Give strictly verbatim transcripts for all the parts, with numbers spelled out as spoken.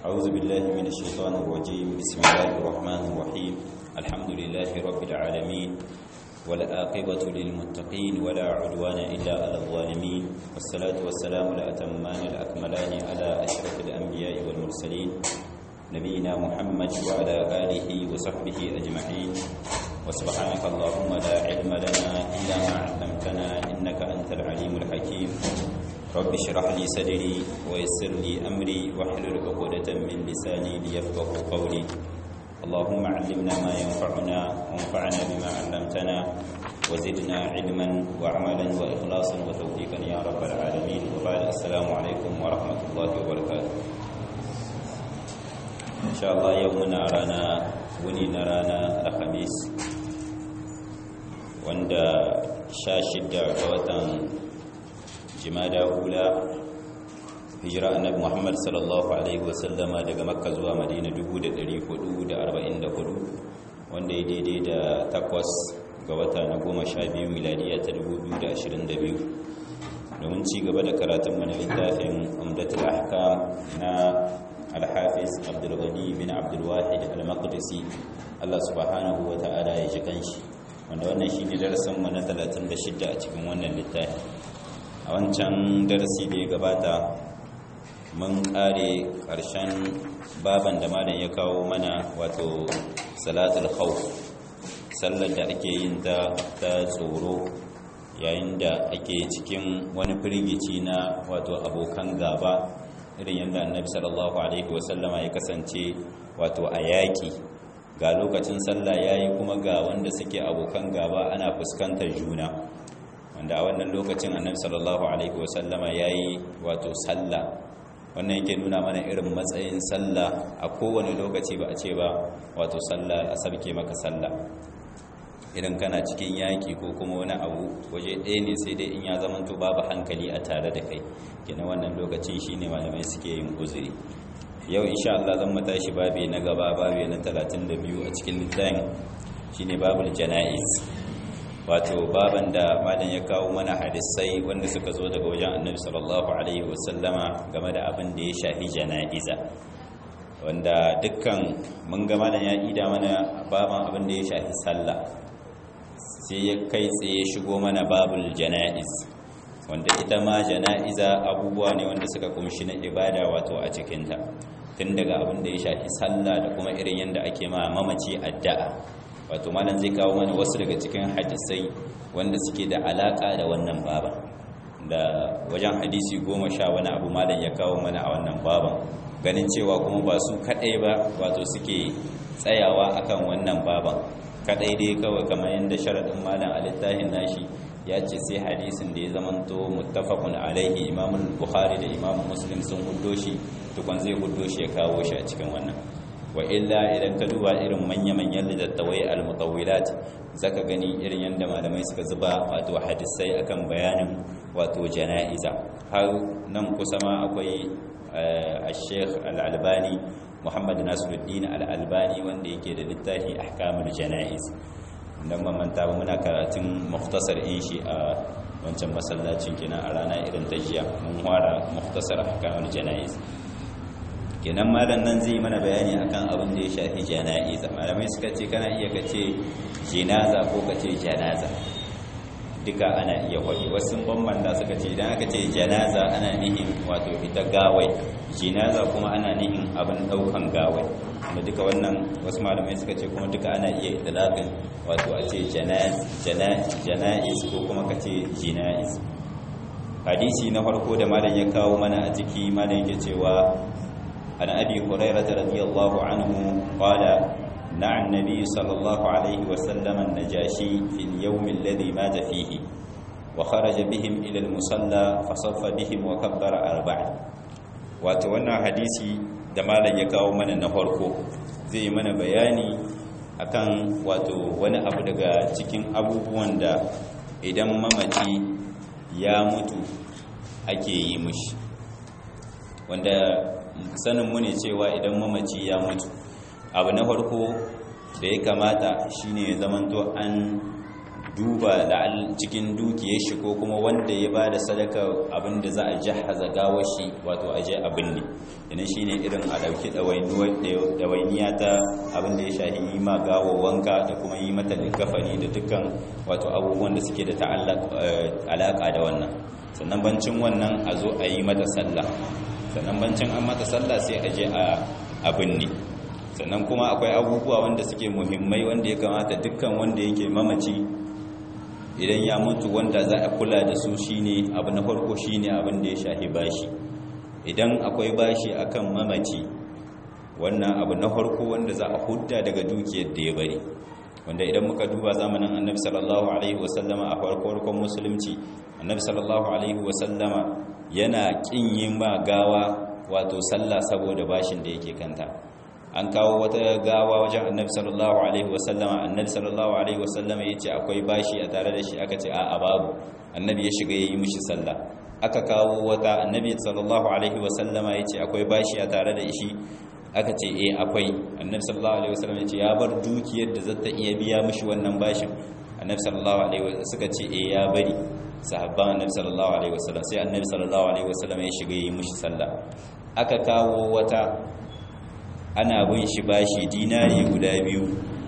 أعوذ بالله من الشيطان الرجيم بسم الله الرحمن الرحيم الحمد لله رب العالمين والعاقبة للمتقين ولا عدوان إلا على الظالمين والصلاة والسلام الأتمان الأكملان على أشرف الأنبياء والمرسلين نبينا محمد وعلى آله وصحبه أجمعين وسبحانك اللهم لا علم لنا إلا ما علمتنا إنك أنت العليم الحكيم رب اشرح لي صدري ويسر لي أمري واحلل عقدة من لساني ليفقهوا قولي اللهم علمنا ما ينفعنا وانفعنا بما علمتنا وزدنا علما وعملا وإخلاصا وتوفيقا يا رب العالمين وبعد السلام عليكم ورحمة الله وبركاته إن شاء الله يومنا رانا وني نرانا الخميس wanda sha shidda ga watan jimada hula hijira annabi Muhammad sallallahu alaihi wasallama daga makka zuwa madina dubu da ɗari hudu da arba'in da hudu wanda ya daidai da takwas ga wata na goma sha biyu miladiya ta dubu biyu da ashirin da biyu domin ci gaba da karatun mana littafin umdatul ahkam na al-hafiz abdul ghani bin abdul wahid al-maqdisi Allah subhanahu wa ta'ala ya ji kanshi wanda wannan shi ne darasinmu na talatin da shida a cikin wannan littafi a wancan darasi da ya gabata mun kare ƙarshen baban da malam ya kawo mana wato salatul khawf sallar da ake yin ta ta tsoro yayin da ake cikin wani firgici na wato abokan gaba irin yadda annabi sallallahu alaihi wasallama ya kasance wato a yaƙi ga lokacin sallah yayi kuma ga wanda suke abokan gaba ana fuskantar juna wanda a wannan lokacin annabi sallallahu alaihi wasallama yayi wato sallah wannan yake nuna mana irin matsayin sallah a kowane lokaci ba a ce ba wato sallah a sabke maka sallah idan kana cikin yaki ko kuma wani abu waje ɗaya ne sai dai in ya zamanto babu hankali a tare da kai kenan wannan lokacin shine malamai suke yin uzuri yau insha Allah zan matashi babi na gaba babi na talatin da biyu a cikin littafin shine babul janaiz wato baban da malam ya kawo mana hadisai wanda suka zo daga wajen Annabi sallallahu alaihi wasallama game da abin da ya shafi janaiza wanda dukkan mun ga malam ya ida mana baban abin da ya shafi sallah sai ya kai tsaye shigo mana babul janaiz wanda ita ma janaiza abubuwa ne wanda suka kumshi na ibada wato a cikinta tun daga abin da ya shafi sallah da kuma irin yadda ake ma mamaci addu'a wato malam zai kawo mana wasu daga cikin hadisai wanda suke da alaka da wannan baban da wajen hadisi goma sha wani abu malam ya kawo mana a wannan baban ganin cewa kuma ba su kadai ba wato suke tsayawa akan wannan baban kadai dai kawai kamar yadda sharadin malam a littafin nashi ya ce sai hadisin da ya zamanto muttafaqun alaihi Imam Bukhari da Imam Muslim sun huddo shi tukun zai huddo shi ya kawo shi a cikin wannan wa illa idan ka duba irin manya-manyan littattafai al-mutawwilat zaka gani irin yanda malamai suka zuba wato hadisai akan bayanin wato janaiza har nan kusa ma akwai al-Sheikh al-Albani Muhammad Nasiruddin al-Albani wanda yake da littafi ahkamul janaiz dan mamanta ba muna karatun mukhtasar in shi a wancan masallacin kenan a rana irin ta jiya mun fara mukhtasar ahkamul janaiz kenan malam nan zai mana bayani akan abin da ya shafi janaiz malamai suka ce kana iya kace jinaza ko kace janaza duka ana iya kwaje wasu bambanta suka ce idan aka ce janaza ana nihin wato ita gawai jinaza kuma ana nihin abin daukan gawai da duka wannan wasu malamai suka ce kuma duka ana iya itlaqin wato a ce janaiz ko kuma ka ce jinaiz hadisi na farko da malam ya kawo mana a ciki malam yake cewa an abi hurairah radiyallahu anhu qala na'a an-nabi sallallahu alaihi wa sallam an-najashi fi al-yawm alladhi mata fihi wa kharaja bihim ila al-musalla fa saffa bihim wa kabbara arba'a wato wannan hadisi da malam ya kawo mana na farko zai yi mana bayani akan wato wani abu daga cikin abubuwan da idan mamaci ya mutu ake yi mushi wanda sanin mu ne cewa idan mamaci ya mutu abu na farko da ya kamata shine ya zamanto an duba la'al cikin dukiyar shi ko kuma wanda ya ba da sadaka abinda za a jahaza gawar shi wato aje abin ne yana shine irin a dauki dawainiya ta abinda ya shahi yi ma gawar wanka da kuma yi mata likafani da dukkan wato abubuwan da suke da alaka da wannan. Sannan bancin wannan a zo a yi mata sallah, sannan bancin an mata sallah sai a je a abin ne. Sannan kuma akwai abubuwa wanda suke muhimmai wanda ya kamata dukkan wanda yake mamaci idan ya mutu wanda za a kula da su shine abu na farko shine abin da ya shahi bashi. Idan akwai bashi akan mamaci, wannan abu na farko wanda za a hudda daga dukiyar da ya bari, wanda idan muka duba zamanin annabi sallallahu alaihi wasallama a farkon musulunci, annabi sallallahu alaihi wasallama yana kin yin ma gawa wato sallah saboda bashin da yake kanta. An kawo wata gawa wajen annabi sallallahu alaihi wasallama, annabi sallallahu alaihi wasallama ya ce akwai bashi a tare da shi, aka ce a babu. Annabi ya shiga ya yi mishi sallah. Aka kawo wata, annabi sallallahu alaihi wasallama ya ce akwai bashi a tare da shi, aka ce eh akwai. Annabi sallallahu alaihi wasallama ya ce ya bar dukiyar da zata iya biya mishi wannan bashin. Annabi sallallahu alaihi wasallama suka ce eh ya bari. Sahabban annabi sallallahu alaihi wasallam, sai annabi sallallahu alaihi wasallama ya shiga ya yi mishi sallah. Aka kawo wata, ana bin shi bashi dinari guda biyu,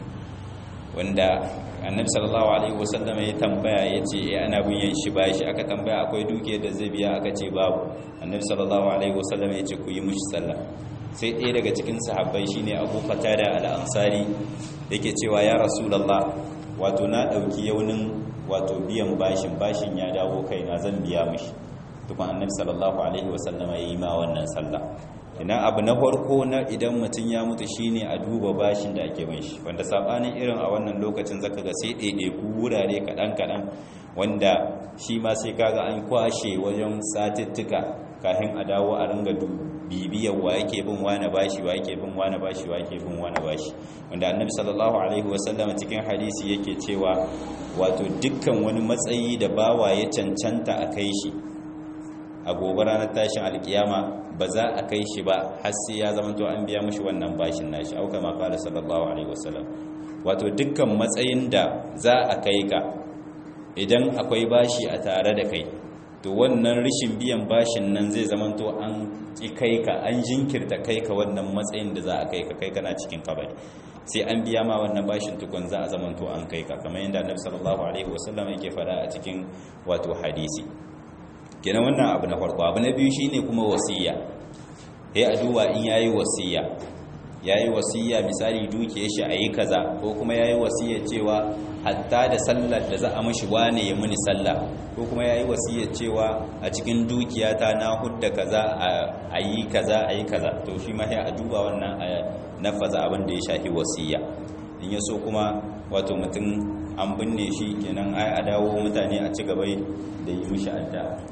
wanda annabi sallallahu alaihi wasallam ya tambaya yace eh ana bin shi bashi. Aka tambaya akwai duke da zai biya, aka ce babu. Annabi sallallahu alaihi wasallam yace ku yi mishi sallah. Sai ɗaya daga cikin sahabbai shine Abu Qatada al-Ansari yake cewa ya Rasulullah, wato na dauki yaunin wato biyan bashin bashin ya dawo kaina, zan biya mishi. Tukun annabi sallallahu alaihi wasallam ya yi ma wannan sallah. Ina abu na farko na idan mutum ya mutu shine a duba bashin da ake bin shi, wanda sabanin irin a wannan lokacin zaka ga sai ɗaiɗaiku wurare kaɗan-kaɗan wanda shi ma sai kaga an kwashe wajen satittuka kafin a dawo a ringa bibiyar wa yake bin wani bashi wa yake bin wani bashi wa yake bin wani bashi, wanda annabi sallallahu alaihi wasallam cikin hadisi yake cewa wato dukkan wani matsayi da bawa ya cancanta a kai shi a gobe ranar tashin alkiyama ba za a kai shi ba har sai ya zama to an biya mishi wannan bashin nashi, auka ma qala sallallahu alaihi wasallam. Wato dukkan matsayin da za a kai ka idan akwai bashi a tare da kai, to wannan rishin biyan bashin nan zai zama to an ki kai ka, an jinkirta kai ka wannan matsayin da za a kai ka, kai kana cikin kabari, sai an biya ma wannan bashin tukun za a zama to an kai ka, kamar yadda annabi sallallahu alaihi wasallam yake fada a cikin wato hadisi. Kenan wannan abu na farko. Abu na biyu shine kuma wasiya. Sai a duba in yayi wasiya, yayi wasiya misali duke shi ayi kaza, ko kuma yayi wasiya cewa hatta da sallar da za a mishi wane ya muni sallah, ko kuma yayi wasiya cewa a cikin dukiyata na hudda kaza ayi kaza ayi kaza, to shi ma sai a duba wannan a nafaza abin da ya shafi wasiya. In ya so kuma wato mutum an binne shi, kenan ai a dawo mutane a ci gaba da yi mishi addu'a.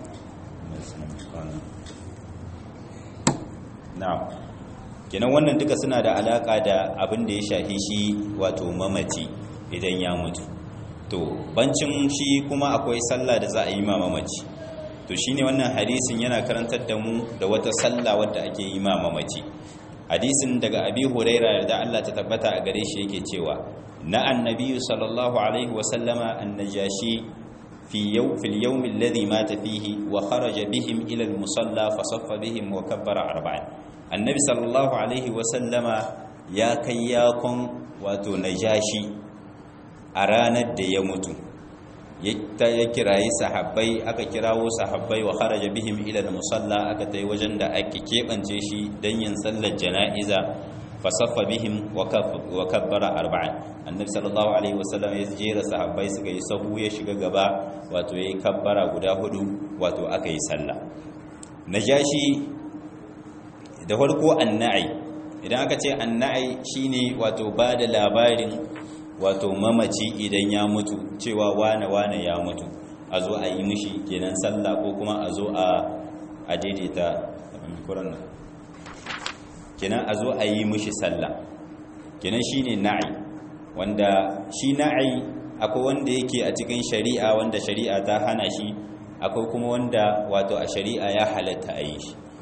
Na'am, kenan wannan duka suna da alaka da abin da ya shafi shi wato mamaci idan ya mutu. To bancin shi kuma akwai sallah da za a yi ma mamaci, to shine wannan hadisin yana karantar da mu da wata sallah wadda ake yi ma mamaci. Hadisin daga Abi Hurairah da Allah ta tabbata a gare shi yake cewa na annabi sallallahu alaihi wa sallama annajashi في يوم في اليوم الذي مات فيه وخرج بهم إلى المصلى فصف بهم وكبر أربعا. النبي صلى الله عليه وسلم يا كياكم وتنجاشي أرانا الديموت يكراي صحابي أكا كراو صحابي وخرج بهم إلى المصلى أكا تيوجن دا أكي كيب أنجيشي دين صلى الجنائزة فصف بهم وكبر أربعا. النبي صلى الله عليه وسلم يجير صحابي suka yi sahu ya shiga gaba wato yayi kabbara guda hudu wato aka yi sallah. Najashi da farko anna'i, idan aka ce anna'i shine wato bada labarin wato mamaci idan ya mutu cewa wane wane ya mutu, a zo a yi mishi kenan sallah ko kuma a zo a a daidaita Qur'an kenan a zo a yi mishi sallah, kenan shine na'i. Wanda shi na'i akwai wanda yake a cikin shari'a wanda shari'a ta hana shi, akwai kuma wanda wato a shari'a ya halatta a yi shi.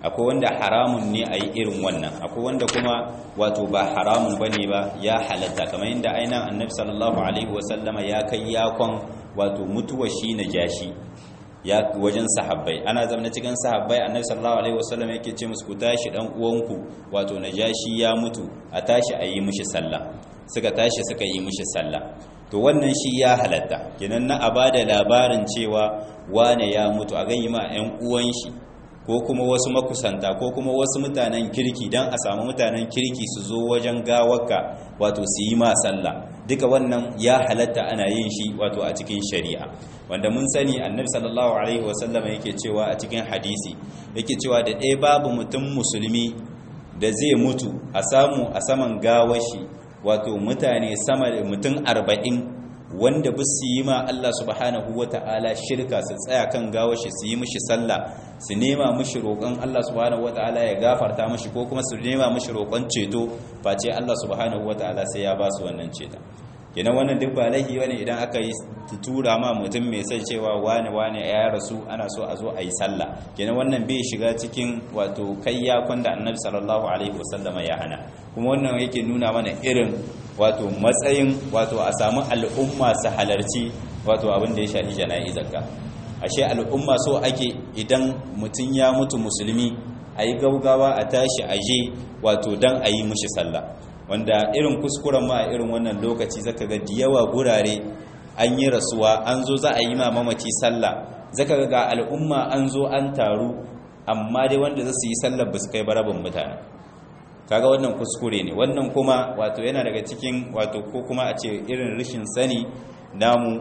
akwai wanda haramun ne a yi irin wannan, akwai wanda kuma wato ba haramun ba ne ba ya halatta, kamar yadda ainihin annabi sallallahu alaihi wasallama ya kai yakon wato mutuwa shi na jashi ya wajen sahabbai, ana zama cikin sahabbai annabi sallallahu alaihi wasallam yake ce musu ku tashi dan uwanku wato najashi ya mutu a tashi a yi mishi sallah, suka tashi suka yi mishi sallah. To wannan shi ya halatta kenan na abada labarin cewa wane ya mutu a gani ma ƴan uwan shi ko kuma wasu makusanta ko kuma wasu mutanen kirki dan a samu mutanen kirki su zo wajen gawarka wato su yi ma sallah, duka wannan ya halatta ana yin shi wato a cikin shari'a, wanda mun sani annabi sallallahu alaihi wasallam yake cewa a cikin hadisi yake cewa da ɗaya babu mutum musulmi da zai mutu a samu a saman gawashi wato mutane sama da mutum arba'in wanda ba su yi ma Allah subhanahu wata'ala shirka, su tsaya kan gawashi su yi mishi sallah, su nema mishi roƙon Allah subhanahu wata'ala ya gafarta mishi ko kuma su nema mishi roƙon ceto, face Allah subhanahu wata'ala sai ya ba su wannan ceto. kenan wannan duk ba laifi bane idan aka yi tura ma mutum mai sai cewa wane wane ya rasu ana so a zo a yi sallah, kenan wannan bai shiga cikin wato kayyakon da annabi sallallahu alaihi wasallama ya hana. Kuma wannan yake nuna mana irin wato matsayin wato a samu al'umma su halarci wato abin da ya shafi jana'izarka. Ashe al'umma so ake idan mutum ya mutu musulmi a yi gaugawa a tashi aje wato dan a yi mishi sallah, wanda irin kuskuren ma a irin wannan lokaci zaka ga diyawa gurare an yi rasuwa an zo za a yi ma mamaci sallah, zaka ga al'umma an zo an taru amma dai wanda za su yi sallar ba su kai barabin mutane. Kaga wannan kuskure ne, wannan kuma wato yana daga cikin wato ko kuma a ce irin rashin sani namu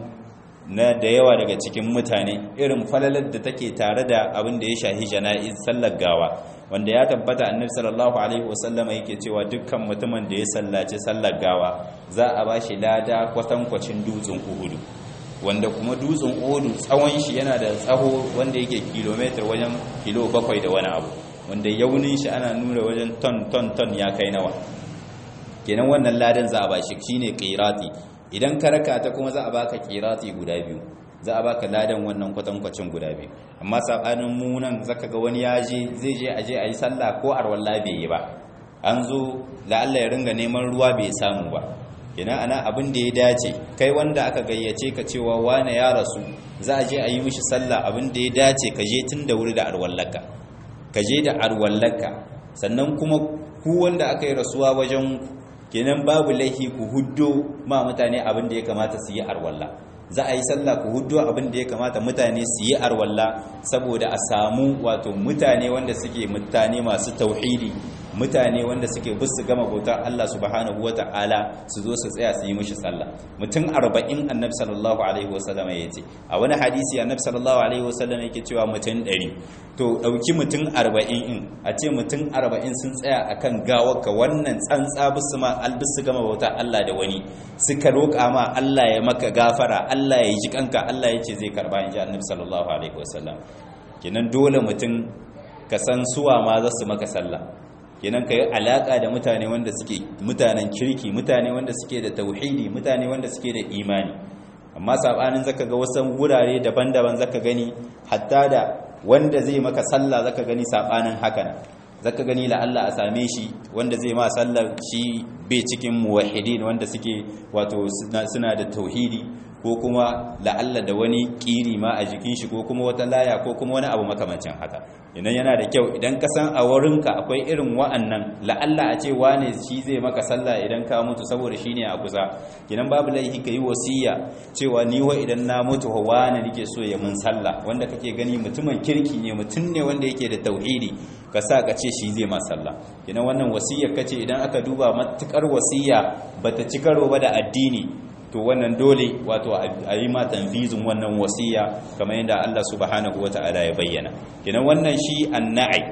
na da yawa daga cikin mutane, irin falalar da take tare da abin da ya shahi jana'iz sallar gawa, wanda ya tabbata annabi sallallahu alaihi wasallam yake cewa dukkan mutumin da ya sallaci sallar gawa za a bashi lada kwatankwacin dutsen Uhud, wanda kuma dutsen Uhud tsawon shi yana da tsaho wanda yake kilometer wajen kilo bakwai da wani abu, wanda yaunin shi ana nuna wajen ton ton ton ya kai nawa. Kenan wannan ladan za a bashi shine qirati, idan ka raka ta kuma za a baka qirati guda biyu, za a baka ladan wannan kwatankwacin guda biyu. Amma sabanin mu nan zaka ga wani ya je zai je aje ayi sallah ko arwalla bai yi ba, an zo la Allah ya ringa neman ruwa bai samu ba. Kenan ana abin da ya dace kai wanda aka gayyace ka cewa wane ya rasu za a je ayi mishi sallah, abin da ya dace ka je tun da wuri da arwallaka, ka je da arwallaka. Sannan kuma ku wanda aka yi rasuwa wajen, kenan babu laifi ku huddo ma mutane abin da ya kamata su yi arwalla, za a yi sallah ku huddo abin da ya kamata mutane su yi arwalla, saboda a samu wato mutane wanda suke mutane masu tauhidi, mutane wanda suke bisu gama bautar Allah subhanahu wata'ala su zo su tsaya su yi mishi sallah. Mutum arba'in annabi sallallahu alaihi wasallam ya ce, a wani hadisi annabi sallallahu alaihi wasallam yake cewa mutum ɗari. To ɗauki mutum arba'in in a ce mutum arba'in sun tsaya akan gawarka, wannan tsantsa bisu ma albisu gama bautar Allah da wani, suka roƙa ma Allah ya maka gafara, Allah ya ji kanka, Allah ya ce zai karba, in ji annabi sallallahu alaihi wasallam. Kenan dole mutum ka san suwa ma za su maka sallah, kenan ka yi alaƙa da mutane wanda suke mutanen kirki, mutane wanda suke da tauhidi, mutane wanda suke da imani. Amma sabanin zaka ga wasu wurare daban-daban zaka gani hatta da wanda zai maka sallah zaka gani sabanin haka, zaka gani la Allah a same shi wanda zai ma sallar shi bai cikin muwahhidin wanda suke wato suna da tauhidi, ko kuma la'alla da wani kiri ma a jikin shi, ko kuma wata laya, ko kuma wani abu makamancin haka. Idan yana da kyau idan ka san a wurinka akwai irin wa'annan, la'alla a ce wane shi zai maka sallah idan ka mutu saboda shi ne a kusa, idan babu laifi ka yi wasiya cewa ni wa idan na mutu wane nake so ya mun sallah, wanda kake gani mutumin kirki ne, mutum ne wanda yake da tauhidi, ka sa ka ce shi zai ma sallah. Idan wannan wasiyar kace idan aka duba matukar wasiya bata ci karo ba da addini, to wannan dole wato a yi ma tanfizin wannan wasiya kamar yadda Allah subhanahu wata'ala ya bayyana. Kenan wannan shi anna'i,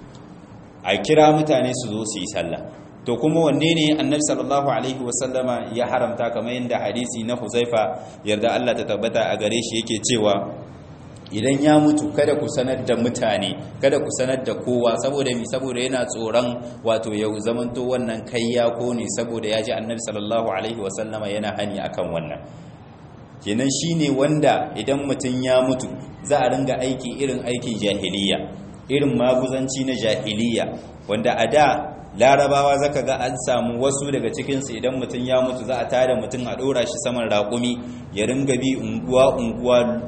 a kira mutane su zo su yi sallah. To kuma wanne ne annabi sallallahu alaihi wasallama ya haramta, kamar yadda hadisi na Huzaifa yarda Allah ta tabbata a gare shi yake cewa idan ya mutu kada ku sanar da mutane, kada ku sanar da kowa, saboda mi saboda yana tsoron wato ya zamanto wannan kayya ko ne, saboda ya ji annabi sallallahu alaihi wasallama yana hani akan wannan. Kenan shine wanda idan mutum ya mutu za a ringa aiki irin aikin jahiliya, irin maguzanci na jahiliya wanda a da larabawa zaka ga an samu wasu daga cikinsu idan mutum ya mutu za a tada mutum a ɗora shi saman raƙumi ya ringa bi unguwa-unguwa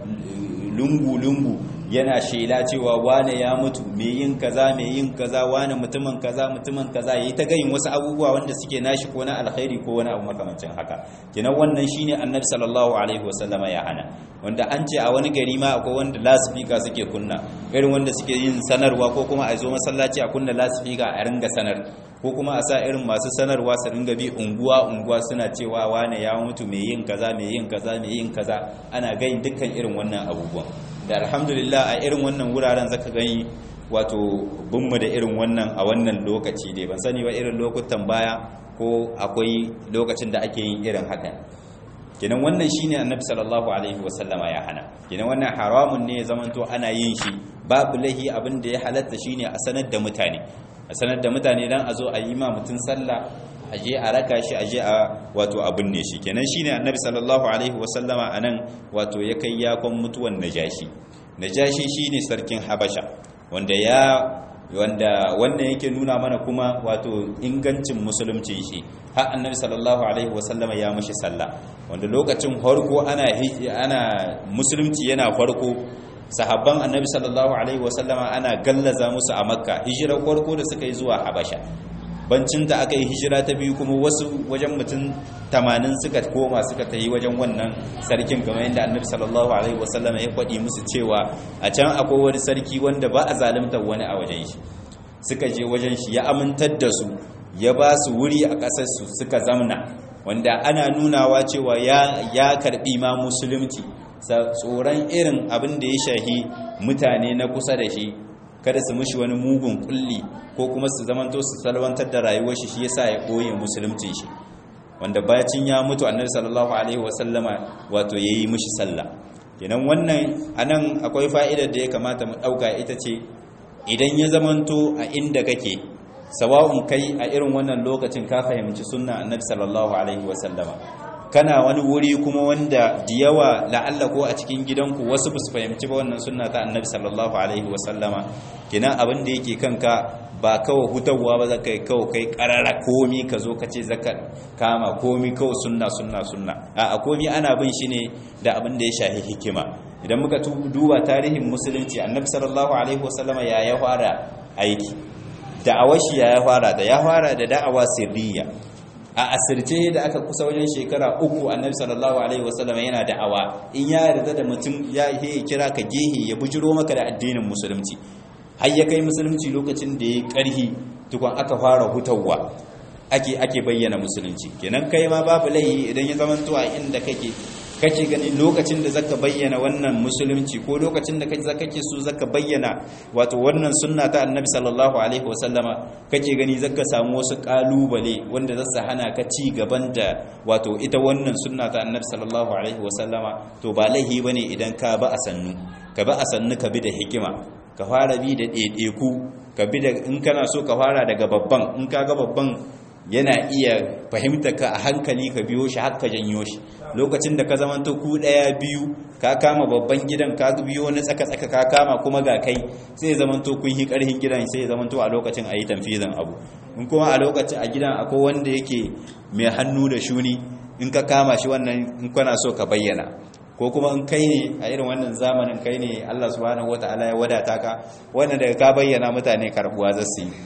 lungu-lungu yana shela cewa wane ya mutu mai yin kaza mai yin kaza wane mutumin kaza mutumin kaza yayi ta gayin wasu abubuwa wanda suke nashi ko na alkhairi ko wani abu makamancin haka kenan wannan shine annabi sallallahu alaihi wasallama ya hana wanda an ce a wani gari ma akwai wanda lasifika suke kunna irin wanda suke yin sanarwa ko kuma a zo masallaci a kunna lasifika a ringa sanar ko kuma a sa irin masu sanarwa su ringa bi unguwa unguwa suna cewa wane ya mutu mai yin kaza mai yin kaza mai yin kaza ana gayin dukkan irin wannan abubuwan da alhamdulillah a irin wannan wuraren zaka gani wato bunmu da irin wannan a wannan lokaci dai ban sani ba irin lokutan baya ko akwai lokacin da ake yin irin hakan kenan wannan shine annabi sallallahu alaihi wasallama ya hana kenan wannan haramun ne zamanto ana yin shi babu lahi abin da ya halatta shine a sanar da mutane a sanar da mutane dan a zo a yi ma mutun sallah aje a raka shi aje a wato abin ne shi kenan shine annabi sallallahu alaihi wasallama anan wato ya kai yakon mutuwan najashi najashi shine sarkin habasha wanda ya wanda wannan yake nuna mana kuma wato ingancin musulunci shi har annabi sallallahu alaihi wasallama ya mushi sallah wanda lokacin farko ana ana musulunci yana farko sahabban annabi sallallahu alaihi wasallama ana gallaza musu a makka hijirar farko da suka yi zuwa habasha bancin da aka yi hijira ta biyu kuma wasu wajen mutum tamanin suka koma suka ta yi wajen wannan sarkin kamar yadda annabi sallallahu alaihi wasallam ya faɗi musu cewa a can akwai wani sarki wanda ba a zalimtar wani a wajen shi suka je wajen shi ya amintar da su ya ba su wuri a ƙasarsu suka zamna wanda ana nunawa cewa ya ya karɓi ma musulunci tsoron irin abin da ya shahi mutane na kusa da shi kada su mushi wani mugun kulli ko kuma su zamanto su salwantar da rayuwar shi shi yasa ya koye musulunci shi wanda bacin ya mutu annabi sallallahu alaihi wasallama wato yayi mushi sallah kenan wannan anan akwai fa'idar da ya kamata mu dauka ita ce idan ya zamanto a inda kake sawa'un kai a irin wannan lokacin ka fahimci sunna annabi sallallahu alaihi wasallama kana wani wuri kuma wanda da yawa la'alla ko a cikin gidanku wasu ba su fahimci ba wannan sunna ta annabi sallallahu alaihi wasallama kina abin da yake kanka ba kawai hutawa ba zaka yi kawai kai karara komi ka zo ka ce zaka kama komi kawai sunna sunna sunna a komi ana bin shi ne da abin da ya shahi hikima idan muka duba tarihin musulunci annabi sallallahu alaihi wasallama ya ya fara aiki da'awar shi ya ya fara da ya fara da da'awa sirriya a asirce da aka kusa wajen shekara uku annabi sallallahu alaihi wasallam yana da'awa in ya yarda da mutum ya yi kira ka gehe ya bujiro maka da addinin musulunci har ya kai musulunci lokacin da ya karhi tukun aka fara hutawa ake ake bayyana musulunci kenan kai ma babu laihi idan ya zamanto a inda kake kake gani lokacin da zaka bayyana wannan musulunci ko lokacin da kake kake so zaka bayyana wato wannan sunna ta annabi sallallahu alaihi wasallama kake gani zaka samu wasu kalubale wanda za su hana ka ci gaban da wato ita wannan sunna ta annabi sallallahu alaihi wasallama to ba laihi bane idan ka ba a sannu ka ba a sannu ka bi da hikima ka fara bi da ɗaiɗaiku ka bi da in kana so ka fara daga babban in ka ga babban yana iya fahimta ka a hankali ka biyo shi haka janyo shi lokacin da ka zamanto ku daya biyu ka kama babban gidan ka biyo na tsaka-tsaka ka kama kuma ga kai sai zamanto kun yi karhin gidan sai zamanto a lokacin ayi tanfizin abu in kuma a lokacin a gidan akwai wanda yake mai hannu da shuni in ka kama shi wannan in kana so ka bayyana ko kuma in kai ne a irin wannan zamanin kai ne Allah subhanahu wataala ya wadata ka wannan daga ka bayyana mutane karbuwa zasu yi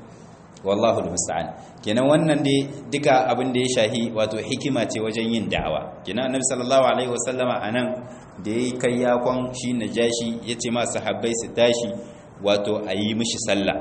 wallahu almusta'an kenan wannan dai duka abin da ya shahi wato hikima ce wajen yin da'awa kenan annabi sallallahu alaihi wasallama anan da yayi kai yakon shi najashi yace ma sahabbai su tashi wato ayi mishi sallah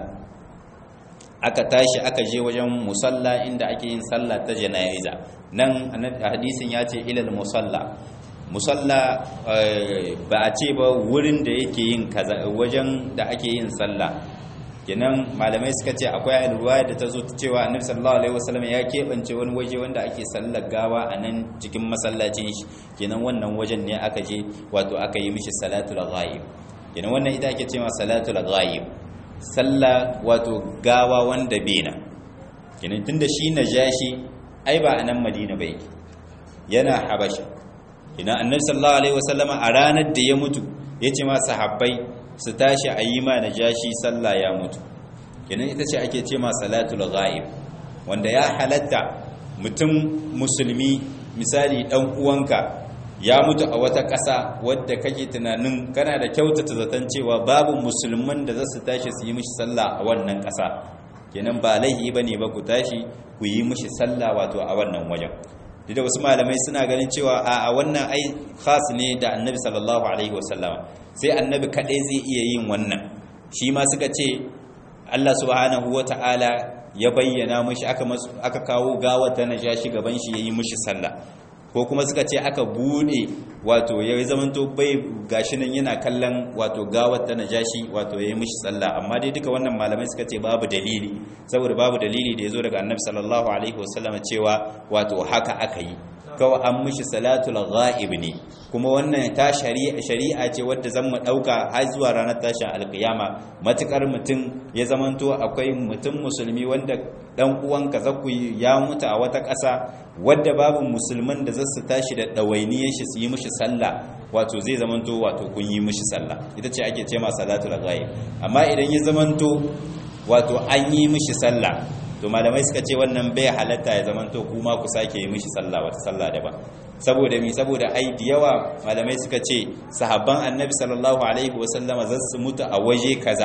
aka tashi aka je wajen musalla inda ake yin sallah ta jana'iza nan hadisin ya ce ilal musalla musalla ba a ce ba wurin da yake yin kaza wajen da ake yin sallah kenan malamai suka ce akwai alruwaya da ta zo ta cewa annabi sallallahu alaihi wasallam ya keɓance wani waje wanda ake sallar gawa a nan cikin masallacin shi kenan wannan wajen ne aka je wato aka yi mishi salatul ghaib kenan wannan ita ake cewa salatul ghaib sallah wato gawa wanda bena kenan tunda shi najashi ai ba a nan madina bai yana habasha kenan annabi sallallahu alaihi wasallam a ranar da ya mutu yace ma sahabbai su tashi a yi ma najashi sallah ya mutu kenan ita ce ake ce ma salatul ghaib wanda ya halatta mutum musulmi misali dan uwanka ya mutu a wata ƙasa wadda kake tunanin kana da kyautata zaton cewa babu musulman da za su tashi su yi mishi sallah a wannan ƙasa kenan ba laihi bane ba ku tashi ku yi mishi sallah wato a wannan wajen duk da wasu malamai suna ganin cewa a wannan ai khas ne da annabi sallallahu alaihi wasallama sai annabi kadai zai iya yin wannan shi ma suka ce Allah subhanahu wataala ya bayyana mishi aka aka kawo gawa ta najashi gaban shi yayi mishi sallah ko kuma suka ce aka bude wato ya zamanto bai gashi nan yana kallon wato gawar ta najashi wato yayi mishi sallah amma dai duka wannan malamai suka ce babu dalili saboda babu dalili da yazo daga annabi sallallahu alaihi wasallam cewa wato haka aka yi kawai an mishi salatul ghaib ne kuma wannan ta shari'a shari'a ce wadda zan mu dauka har zuwa ranar tashin alkiyama matukar mutum ya zamanto akwai mutum musulmi wanda dan uwanka zaku ya mutu a wata ƙasa wadda babu musulman da zasu tashi da dawainiyar shi su yi mishi sallah wato zai zamanto wato kun yi mishi sallah ita ce ake ce ma salatul ghaib amma idan ya zamanto wato an yi mishi sallah to malamai suka ce wannan bai halatta ya zamanto kuma ku sake yi mishi sallah wata sallah daban saboda mi saboda ai da yawa malamai suka ce sahabban annabi sallallahu alaihi wasallama za su mutu a waje kaza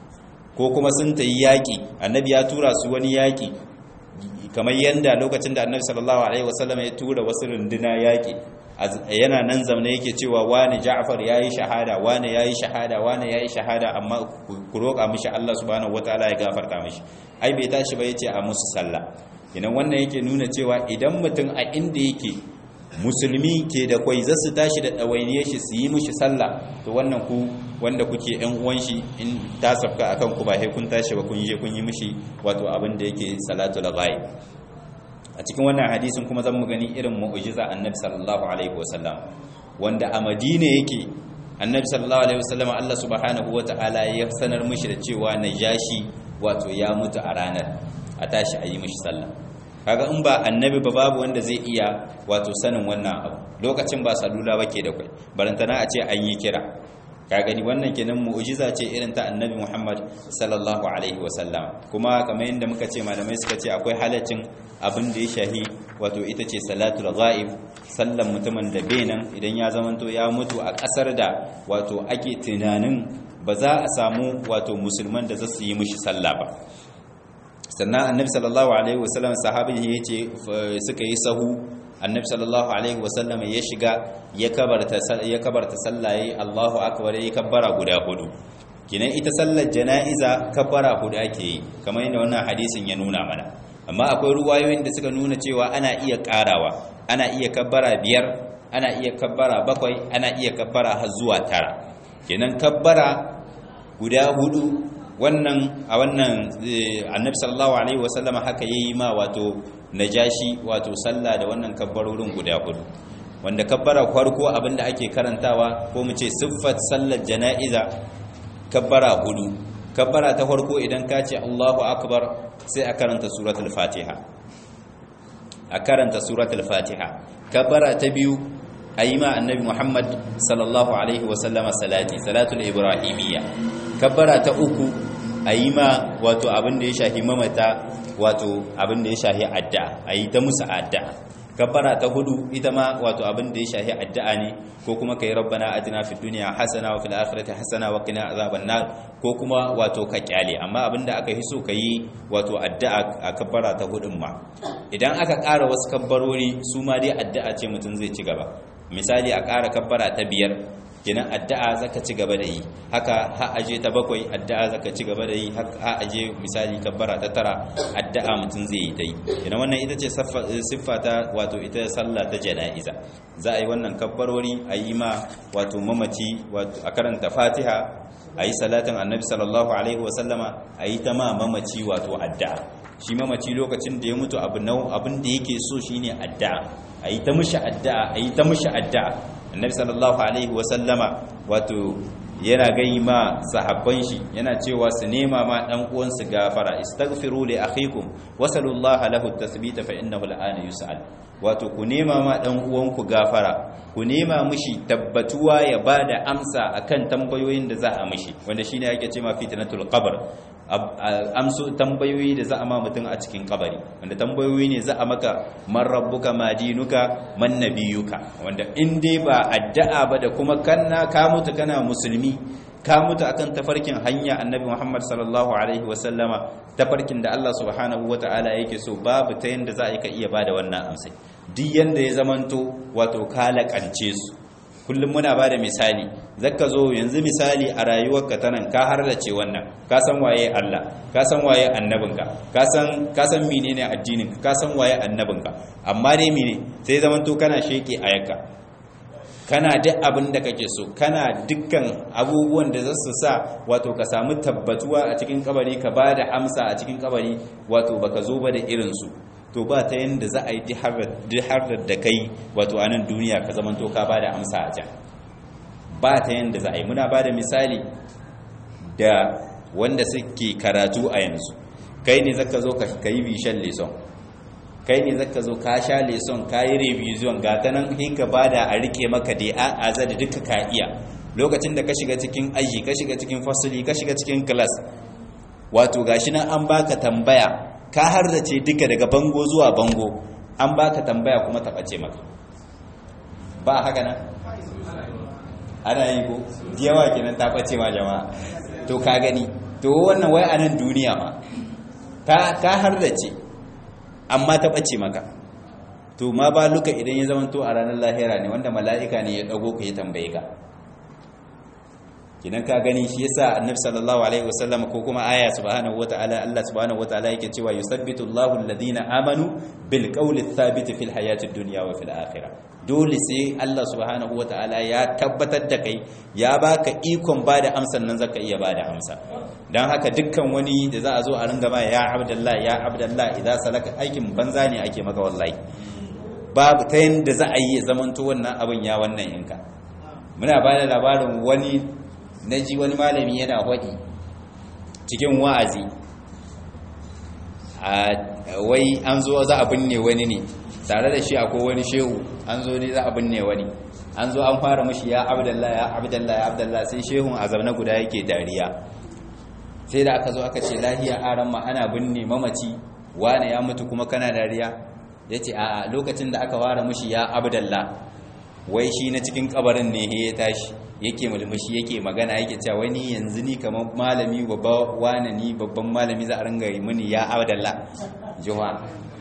ko kuma sun tayi yaki annabi ya tura su wani yaki kamar yanda lokacin da annabi sallallahu alaihi wasallama ya tura wasu runduna yaki yana nan zamne yake cewa wani Ja'far yayi shahada wani yayi shahada wani yayi shahada amma ku roƙa mishi Allah subhanahu wataala ya gafarta mishi ai bai tashi ba yace a musu sallah idan wannan yake nuna cewa idan mutum a inda yake musulmi ke da kwai zasu tashi da dawainiyar shi su yi mishi sallah to wannan ku wanda kuke ɗan uwan shi in ta safka akan ku ba sai kun tashi ba kun je kun yi mishi wato abin da yake salatul ghaib a cikin wannan hadisin kuma zan mu gani irin mu'jiza annabi sallallahu alaihi wasallam wanda a Madina yake annabi sallallahu alaihi wasallam Allah subhanahu wataala ya sanar mishi da cewa najashi wato ya mutu a ranar a tashi a yi mishi sallah kaga in ba annabi ba babu wanda zai iya wato sanin wannan abu lokacin ba salula bake da kai barantana a ce an yi kira ka gani wannan kenan mu'jiza ce irin ta annabi Muhammad sallallahu alaihi wasallam kuma kamar yadda muka ce malamai suka ce akwai halaccin abin da ya shahi wato ita ce salatul ghaib sallan mutumin da benan idan ya zamanto ya mutu a kasar da wato ake tunanin ba za a samu wato musulman da za su yi mishi sallah ba sannan annabi sallallahu alaihi wasallam sahabi yace suka yi sahu annabi sallallahu alaihi wasallam ya shiga ya kabarta ya kabarta sallah yayi Allahu akbar yayi kabbara guda hudu kinan ita sallar janaiza kabbara hudu ake yi kamar yadda wannan hadisin ya nuna mana amma akwai ruwayoyin da suka nuna cewa ana iya karawa ana iya kabbara biyar ana iya kabbara bakwai ana iya kabbara har zuwa tara kenan kabbara guda hudu wannan a wannan annabi sallallahu alaihi wasallam haka yayi ma wato najashi wato sallah da wannan kabbarorin guda hudu wanda kabbara farko abinda ake karantawa ko mu ce siffat sallar janaiza kabbara hudu kabbara ta farko idan ka ce Allahu akbar sai a karanta suratul fatiha a karanta suratul fatiha kabbara ta biyu ayi ma annabi Muhammad sallallahu alaihi wasallam salati salatul ibrahimiyya kabbara ta uku ayi ma wato abin da ya shahi mamata wato abin da ya shahi addu'a ayi ta musu addu'a kabbara ta hudu ita ma wato abin da ya shahi addu'a ne ko kuma kai rabbana atina fid dunya hasana wa fil akhirati hasana wa qina azaban nar ko kuma wato ka kyale amma abin da aka hiso kai wato addu'a a kabbara ta hudun ma idan aka ƙara wasu kabbarori su ma dai addu'a ce mutum zai ci gaba misali a ƙara kabbara ta biyar kenan addu'a zaka ci gaba da yi haka ha aje ta bakwai addu'a zaka ci gaba da yi ha aje misali kabbara ta tara addu'a mutun zai yi dai kenan wannan ita ce siffa ta wato ita sallah ta janaiza za a yi wannan kabbarori a yi ma wato mamaci wato a karanta fatiha a yi salatin annabi sallallahu alaihi wasallama a yi ta ma mamaci wato addu'a shi mamaci lokacin da ya mutu abin da yake so shine addu'a a yi ta mushi addu'a a yi ta mushi addu'a annabi sallallahu alaihi wasallama wato yana gai ma sahabban shi yana cewa su nema ma dan uwansu gafara istaghfiru li akhikum wasallallahu lahu at-tathbita fa innahu al-ana yus'al wato ku nema ma dan uwanku gafara ku nema mishi tabbatuwa ya bada amsa akan tambayoyin da za a mishi wanda shine yake cewa fitnatul qabr amsu tambayoyi da za a ma mutum a cikin kabari wanda tambayoyi ne za a maka man rabbuka ma dinuka man nabiyuka wanda in dai ba addu'a ba da kuma kanna ka mutu kana musulmi ka mutu akan tafarkin hanya annabi Muhammad sallallahu alaihi wasallama tafarkin da Allah subhanahu wataala yake so babu ta yanda za a yi ka iya bada wannan amsai duk yanda ya zamanto wato ka lakance su kullum muna bada misali zaka zo yanzu misali a rayuwarka ta nan ka harrace wannan ka san waye Allah ka san waye annabinka ka san ka san menene addinin ka san waye annabinka amma dai mene sai zaman to kana sheke ayaka kana duk abin da kake so kana dukkan abubuwan da za su sa wato ka samu tabbatuwa a cikin kabari ka bada amsa a cikin kabari wato baka zo ba da irin su to ba ta yanda za a yi diharar da kai wato a nan duniya ka zama to ka ba da amsa a can ba ta yanda za a yi muna ba da misali da wanda suke karatu a yanzu kai ne zaka zo ka yi bishan leson kai ne zaka zo ka sha leson ka yi revision ga ta nan ka ba da a rike maka da a aza da duka ka iya lokacin da ka shiga cikin aji ka shiga cikin fasuli ka shiga cikin class wato gashi nan an baka tambaya ka harzace duka daga bango zuwa bango an baka tambaya kuma ta bace maka ba haka nan ana yi ko yawa kenan ta bace ma jama'a to ka gani to wannan wai anan duniya ma ka ka harzace amma ta bace maka to ma ba luka idan ya zama to a ranar lahira ne wanda mala'ika ne ya dago ka ya tambaye ka kinan ka gani shi yasa annabi sallallahu alaihi wasallam ko kuma aya subhanahu wataala Allah subhanahu wataala yake cewa yusabbitu Allahu alladhina amanu bil qawli thabit fil hayati dunya wa fil akhirah dole sai Allah subhanahu wataala ya tabbatar da kai ya baka ikon bada amsan nan zaka iya bada amsa dan haka dukkan wani da za a zo a ringa ma ya abdullah ya abdullah idan salaka aikin banza ne ake maka wallahi babu ta yanda za a yi zamanto wannan abin ya wannan yanka muna bada labarin wani na ji wani malami yana haɗi cikin wa'azi a wai an zo za a binne wani ne tare da shi akwai wani shehu an zo ne za a binne wani an zo an fara mashi ya abdallah ya abdallah ya abdallah sai shehun a zaune guda yake dariya sai da aka zo aka ce lahiya aran ma ana binne mamaci wane ya mutu kuma kana dariya ya ce a lokacin da aka fara mashi ya abdallah wai shi na cikin kabarin ne ya tashi yake mulmushi yake magana yake cewa wani yanzu ni kamar malami babba wani ni babban malami za a ringa yi mini ya abdallah juwa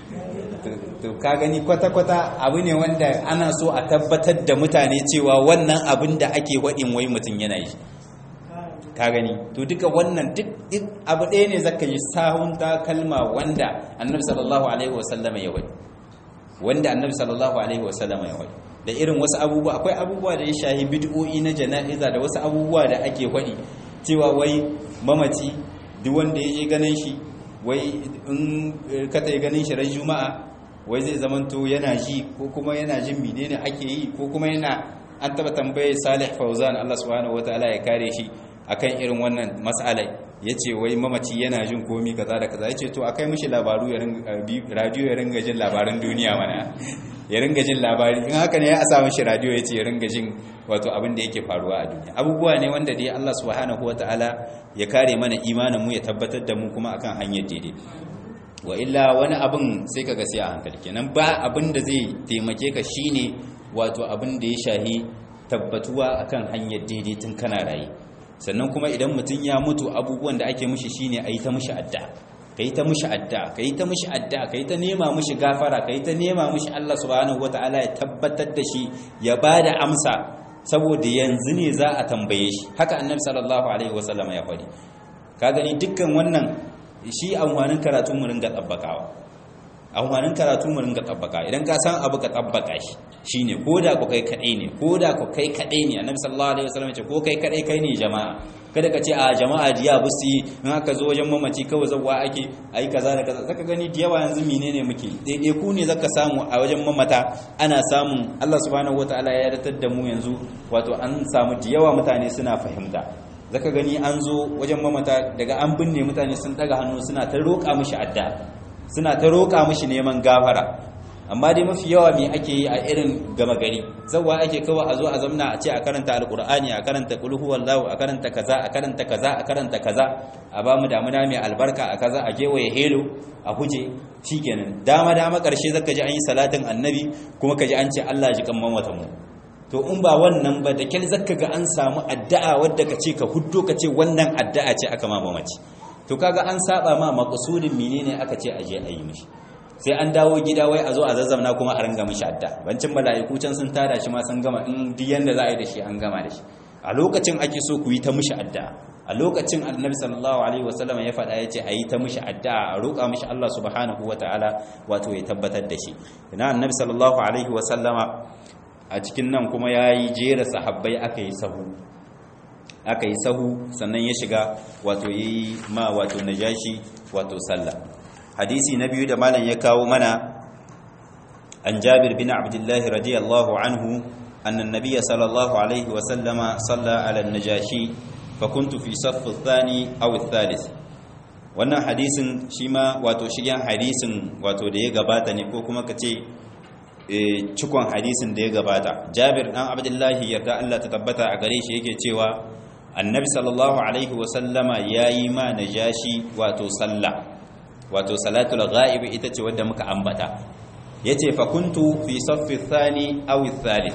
to ka gani kwata-kwata abu ne wanda ana so a tabbatar da mutane cewa wannan abin da ake waɗin wai mutum yana yi ka gani to duka wannan duk abu ɗaya ne zaka yi sahun kalma wanda annabi sallallahu alaihi wasallam ya wadi wanda annabi sallallahu alaihi wasallam ya wadi da irin wasu abubuwa akwai abubuwa da ya shahi bid'o'i na jana'iza da wasu abubuwa da ake faɗi cewa wai mamaci duk wanda ya je ganin shi wai in ka ta ganin shi ran juma'a wai zai zamanto yana ji ko kuma yana jin menene ake yi ko kuma yana an taba tambaye Salih Fauzan Allah subhanahu wataala ya kare shi akan irin wannan mas'alai yace wai mamaci yana jin komi kaza da kaza yace to akai mishi labaru ya ringa radio ya ringa jin labaran duniya mana ya ringa jin labari in haka ne ya asa mishi radio yace ya ringa jin wato abin da yake faruwa a duniya abubuwa ne wanda dai Allah subhanahu wataala ya kare mana imanin mu ya tabbatar da mu kuma akan hanyar daidai wa illa wani abin sai kaga sai a hankali kenan ba abin da zai taimake ka shine wato abin da ya shahi tabbatuwa akan hanyar daidai tun kana raye sannan kuma idan mutum ya mutu abubuwan da ake mishi shine ayi ta mishi adda kai ta mishi adda kai ta mishi adda kai ta nema mishi gafara kai ta nema mishi Allah subhanahu wataala ya tabbatar da shi ya bada amsa saboda yanzu ne za a tambaye shi haka annabi sallallahu alaihi wasallam ya faɗi ka gani dukkan wannan shi amfanin karatu mu ringa tabbakawa amfanin karatu mu ringa tabbaka idan ka san abu ka tabbaka shi shine koda ku kai kadai ne koda ku kai kadai ne annabi sallallahu alaihi wasallam ya ce ko kai kadai kai ne jama'a kada ka ce a jama'a diya bu su yi in aka zo wajen mamaci kawai zawwa ake ayi kaza da kaza zaka gani da yawa yanzu menene muke daidai ku ne zaka samu a wajen mamata ana samun Allah subhanahu wataala ya yarda da mu yanzu wato an samu da yawa mutane suna fahimta zaka gani an zo wajen mamata daga an binne mutane sun daga hannu suna ta roƙa mishi adda suna ta roƙa mishi neman gafara amma dai mafi yawa me ake yi a irin gama gari zawwa ake kawai a zo a zamna a ce a karanta alqur'ani a karanta qul huwallahu a karanta kaza a karanta kaza a karanta kaza a ba mu damuna mai albarka a kaza a gewaye helo a huje shikenan dama dama karshe zaka ji an yi salatin annabi kuma kaji an ce Allah ji kan mamatan mu to in ba wannan ba da kyal zaka ga an samu addu'a wadda kace ka huddo kace wannan addu'a ce aka ma mamaci to kaga an saba ma maqsudin menene aka ce aje a yi mishi sai an dawo gida wai a zo a zazzamna kuma a ranga mishi adda bancin mala'iku can sun tada shi ma sun gama in duk yanda za a yi da shi an gama da shi a lokacin ake so ku yi ta mishi adda a lokacin annabi sallallahu alaihi wasallam ya faɗa yace a yi ta mishi adda a roƙa mishi Allah subhanahu wataala wato ya tabbatar da shi ina annabi sallallahu alaihi wasallama a cikin nan kuma yayi jera sahabbai aka yi sahu aka yi sahu sannan ya shiga wato yi ma wato najashi wato sallah hadisi na biyu da malam ya kawo mana an Jabir bin Abdullah radiyallahu anhu anna an-nabiy sallallahu alaihi wa sallama salla ala an-najashi fa kuntu fi saff ath-thani aw ath-thalith wannan hadisin shi ma wato shigen hadisin wato da ya gabata ne ko kuma kace cikon hadisin da ya gabata Jabir dan Abdullah yarda Allah ta tabbata a gare shi yake cewa annabi sallallahu alaihi wa sallama yayi ma najashi wato sallah wato salatul ghaib ita ce wadda muka ambata yace fa kuntu fi saffi thani aw thalith